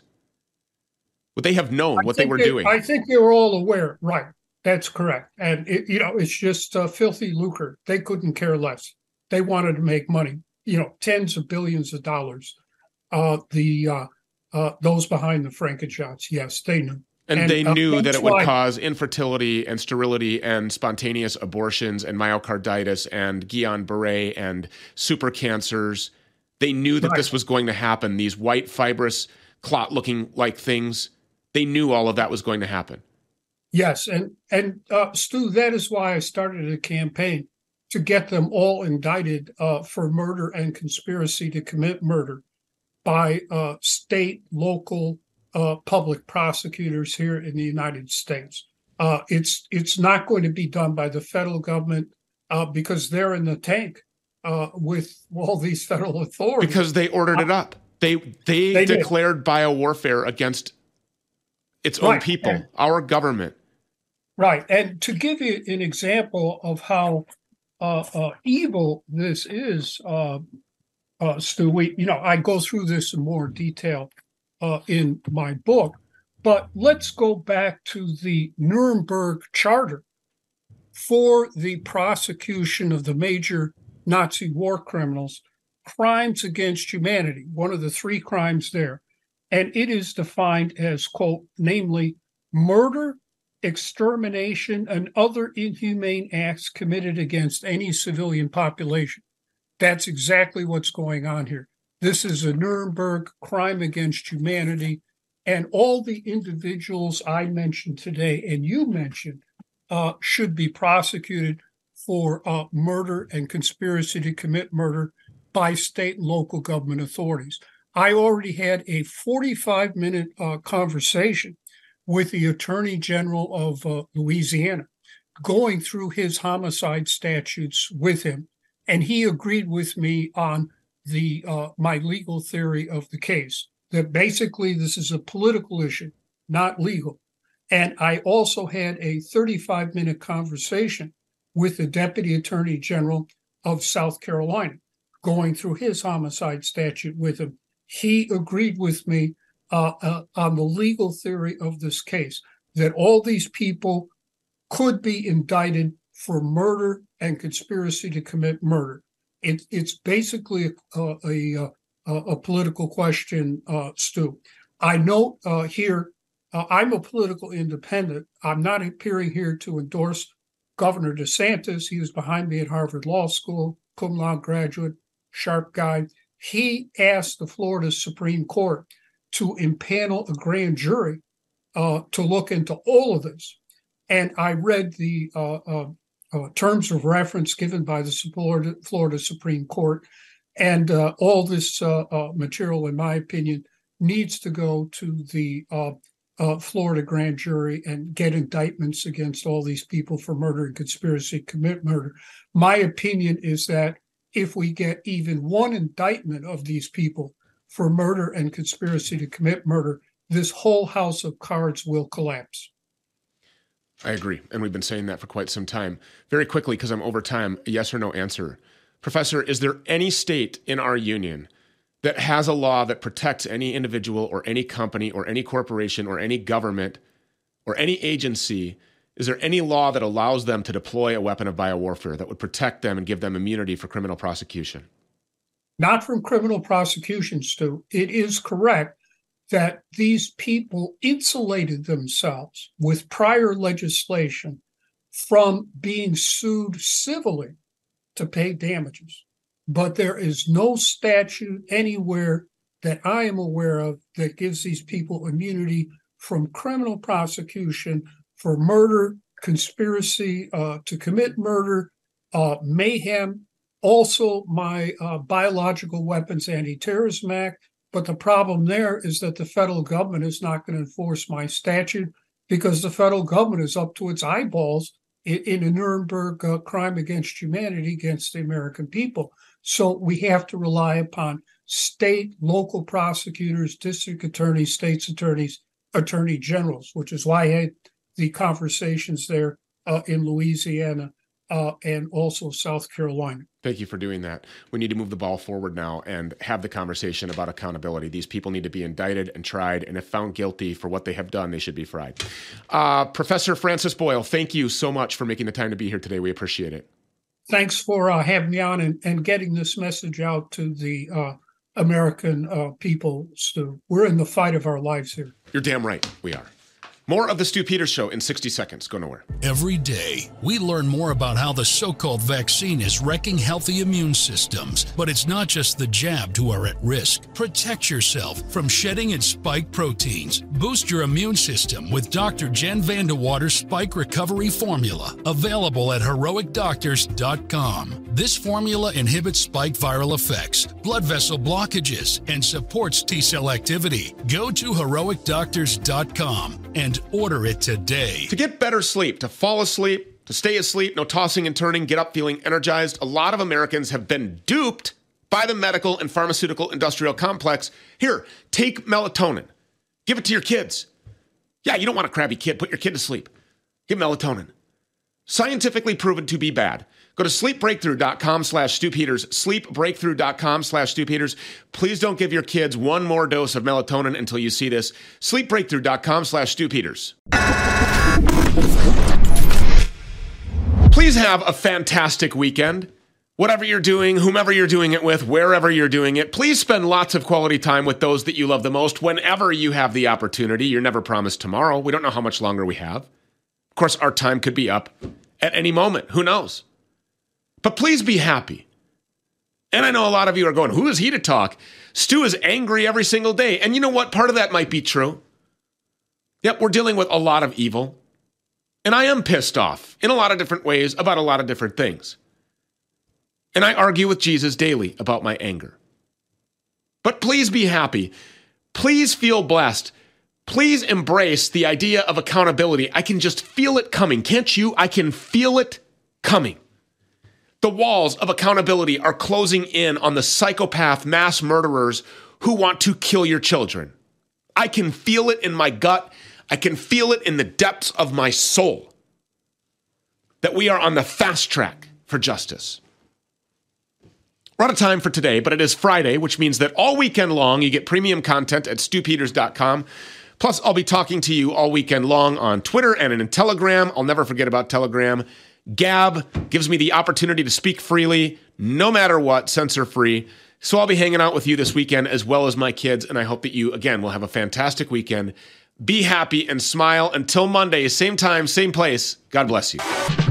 Would they have known I what they were they, doing? I think they were all aware. Right. That's correct. And, it, you know, it's just uh, filthy lucre. They couldn't care less. They wanted to make money, you know, tens of billions of dollars. Uh, the uh, uh, those behind the Frankenshots, yes, they knew. And, and they knew uh, that it would why... cause infertility and sterility and spontaneous abortions and myocarditis and Guillain-Barré and super cancers. They knew that right. this was going to happen. These white fibrous clot-looking like things, they knew all of that was going to happen. Yes, and, and uh, Stu, that is why I started a campaign to get them all indicted uh, for murder and conspiracy to commit murder by uh, state, local, Uh, public prosecutors here in the United States. Uh, it's it's not going to be done by the federal government uh, because they're in the tank uh, with all these federal authorities. Because they ordered it up. They they, they declared did. biowarfare against its own right. people, and, our government. Right. And to give you an example of how uh, uh, evil this is, uh, uh, Stu, we, you know, I go through this in more detail Uh, in my book, but let's go back to the Nuremberg Charter for the prosecution of the major Nazi war criminals, crimes against humanity, one of the three crimes there. And it is defined as, quote, namely, murder, extermination, and other inhumane acts committed against any civilian population. That's exactly what's going on here. This is a Nuremberg crime against humanity, and all the individuals I mentioned today and you mentioned uh, should be prosecuted for uh, murder and conspiracy to commit murder by state and local government authorities. I already had a forty-five minute uh, conversation with the Attorney General of uh, Louisiana, going through his homicide statutes with him, and he agreed with me on the uh, my legal theory of the case, that basically this is a political issue, not legal. And I also had a thirty-five minute conversation with the Deputy Attorney General of South Carolina, going through his homicide statute with him. He agreed with me uh, uh, on the legal theory of this case, that all these people could be indicted for murder and conspiracy to commit murder. It, it's basically a, a, a, a political question, uh, Stu. I note uh, here, uh, I'm a political independent. I'm not appearing here to endorse Governor DeSantis. He was behind me at Harvard Law School, cum laude graduate, sharp guy. He asked the Florida Supreme Court to impanel a grand jury uh, to look into all of this. And I read the uh, uh, uh, terms of reference given by the Florida, Florida Supreme Court. And uh, all this uh, uh, material, in my opinion, needs to go to the uh, uh, Florida grand jury and get indictments against all these people for murder and conspiracy to commit murder. My opinion is that if we get even one indictment of these people for murder and conspiracy to commit murder, this whole house of cards will collapse. I agree. And we've been saying that for quite some time. Very quickly, because I'm over time, a yes or no answer. Professor, is there any state in our union that has a law that protects any individual or any company or any corporation or any government or any agency? Is there any law that allows them to deploy a weapon of biowarfare that would protect them and give them immunity for criminal prosecution? Not from criminal prosecution, Stu. It is correct that these people insulated themselves with prior legislation from being sued civilly to pay damages. But there is no statute anywhere that I am aware of that gives these people immunity from criminal prosecution for murder, conspiracy uh, to commit murder, uh, mayhem, also my uh, Biological Weapons Anti-Terrorism Act. But the problem there is that the federal government is not going to enforce my statute because the federal government is up to its eyeballs in, in a Nuremberg uh, crime against humanity against the American people. So we have to rely upon state, local prosecutors, district attorneys, states attorneys, attorney generals, which is why I had the conversations there uh, in Louisiana uh, and also South Carolina. Thank you for doing that. We need to move the ball forward now and have the conversation about accountability. These people need to be indicted and tried, and if found guilty for what they have done, they should be fried. Uh, Professor Francis Boyle, thank you so much for making the time to be here today. We appreciate it. Thanks for uh, having me on and, and getting this message out to the uh, American uh, people, Stu. We're in the fight of our lives here. You're damn right we are. More of the Stu Peters Show in sixty seconds. Go nowhere. Every day, we learn more about how the so-called vaccine is wrecking healthy immune systems. But it's not just the jabbed who are at risk. Protect yourself from shedding and spike proteins. Boost your immune system with Doctor Jen Vandewater's Spike Recovery Formula. Available at heroic doctors dot com. This formula inhibits spike viral effects, blood vessel blockages, and supports T-cell activity. Go to heroic doctors dot com and order it today. To get better sleep, to fall asleep, to stay asleep, no tossing and turning, get up feeling energized, a lot of Americans have been duped by the medical and pharmaceutical industrial complex. Here, take melatonin. Give it to your kids. Yeah, you don't want a crabby kid. Put your kid to sleep. Give melatonin. Scientifically proven to be bad. Go to sleepbreakthrough.com slash Stu Peters, sleepbreakthrough.com slash Stu Peters. Please don't give your kids one more dose of melatonin until you see this. sleepbreakthrough.com slash Stu Peters. Please have a fantastic weekend. Whatever you're doing, whomever you're doing it with, wherever you're doing it, please spend lots of quality time with those that you love the most whenever you have the opportunity. You're never promised tomorrow. We don't know how much longer we have. Of course, our time could be up at any moment. Who knows? But please be happy. And I know a lot of you are going, who is he to talk? Stu is angry every single day. And you know what? Part of that might be true. Yep, we're dealing with a lot of evil. And I am pissed off in a lot of different ways about a lot of different things. And I argue with Jesus daily about my anger. But please be happy. Please feel blessed. Please embrace the idea of accountability. I can just feel it coming. Can't you? I can feel it coming. The walls of accountability are closing in on the psychopath mass murderers who want to kill your children. I can feel it in my gut. I can feel it in the depths of my soul that we are on the fast track for justice. We're out of time for today, but it is Friday, which means that all weekend long you get premium content at stu peters dot com. Plus, I'll be talking to you all weekend long on Twitter and in Telegram. I'll never forget about Telegram. Gab gives me the opportunity to speak freely, no matter what, censor-free. So I'll be hanging out with you this weekend as well as my kids, and I hope that you, again, will have a fantastic weekend. Be happy and smile. Until Monday, same time, same place. God bless you.